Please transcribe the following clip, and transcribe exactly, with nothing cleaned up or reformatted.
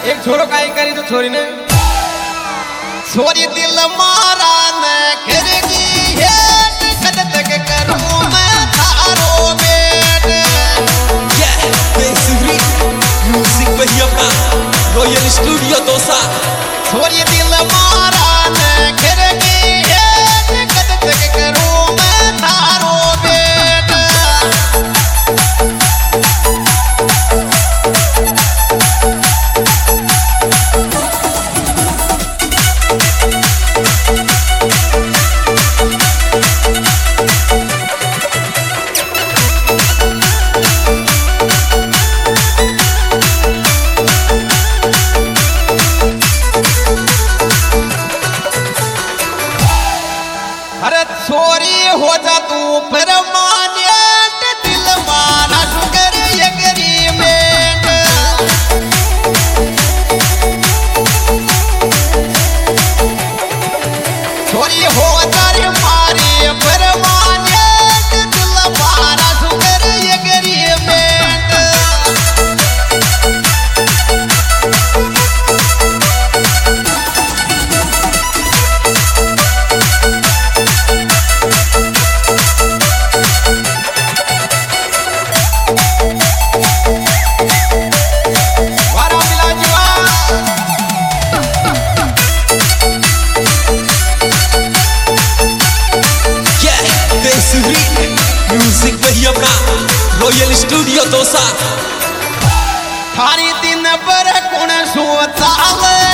एक छोरो काई करी तो छोरी ने छोरी दिल मारा न करेगी हेट कद तक करूं मैं थारो बेट ये बेसुरी म्यूजिक वही अपना रॉयल स्टूडियो दोसा छोरी दिल मारा न करेगी हेट कद तक करूं मैं थारो बेट अरे छोरी हो जा तू परमानेंट दिल माना शुगर एग्रीमेंट छोरी हो जा रे मारी परमानेंट दिल माना शुगर एग्रीमेंट म्यूजिक वही अपना रॉयल स्टूडियो दोसा थारी दिन पर कौन सोचावे